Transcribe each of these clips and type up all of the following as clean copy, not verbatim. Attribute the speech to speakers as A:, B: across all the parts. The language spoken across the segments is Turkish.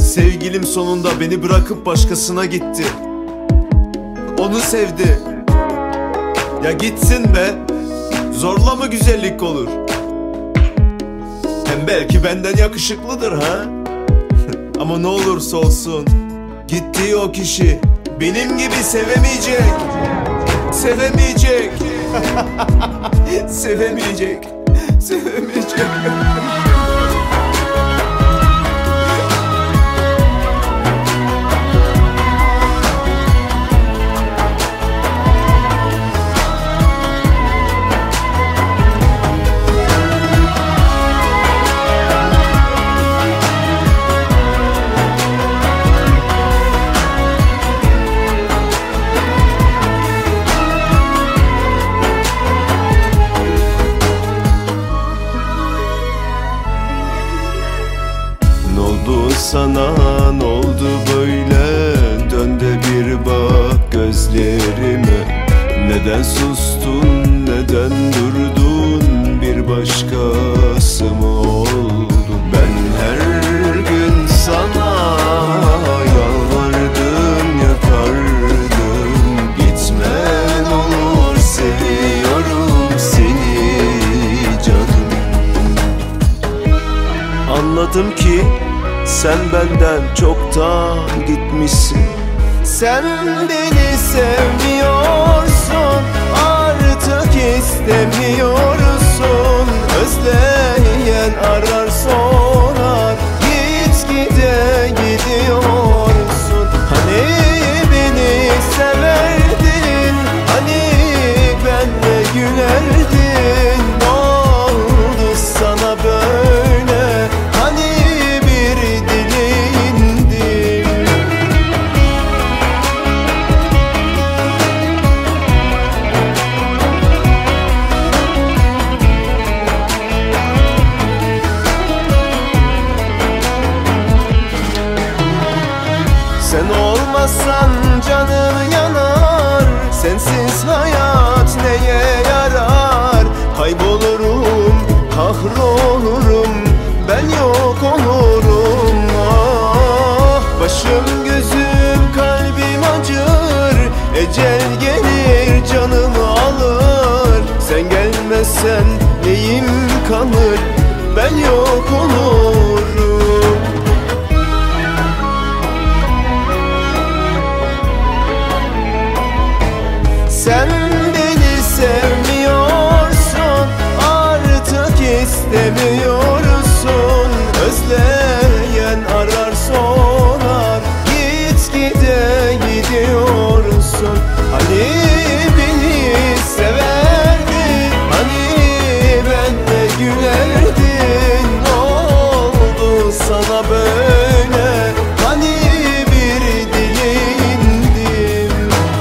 A: Sevgilim sonunda beni bırakıp başkasına gitti. Onu sevdi. Ya gitsin be, zorla mı güzellik olur? Hem belki benden yakışıklıdır ha. Ama ne olursa olsun gittiği o kişi benim gibi sevemeyecek. Sevemeyecek. Sevemeyecek. Sevemeyecek. Sana ne oldu böyle? Dön de bir bak gözlerime. Neden sustun, neden durdun? Bir başkası mı oldun? Ben her gün sana yalvardım, yakardım. Gitme ne olur, seviyorum seni canım. Anladım ki sen benden çoktan gitmişsin. Sen beni sevmiyorsun, artık istemiyorsun. Özleyen arar sorar, gitgide gidiyorsun. Hani beni severdin, hani benle gülerdin. Ne oldu sana böyle? Hani sen olmazsan canım yanar, sensiz hayat neye yarar? Kaybolurum, kahrolurum, ben yok olurum. Ah, başım gözüm kalbim acır, ecel gelir canımı alır. Sen gelmezsen neyim kalır, ben yok olurum. Sen beni sevmiyorsun, artık istemiyorsun. Özleyen arar sorar, gitgide gidiyorsun. Hani beni severdin, hani benle gülerdin. Ne oldu sana böyle? Hani bir dileğindim.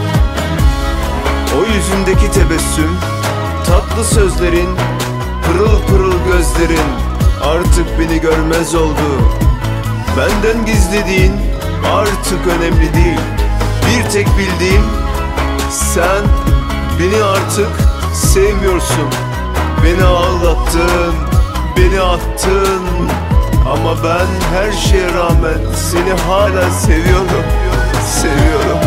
A: O yüzündeki tebessüm, tatlı sözlerin, pırıl pırıl gözlerin artık beni görmez oldu. Benden gizlediğin artık önemli değil. Bir tek bildiğim, sen beni artık sevmiyorsun. Beni ağlattın, beni attın. Ama ben her şeye rağmen seni hala seviyorum. Seviyorum.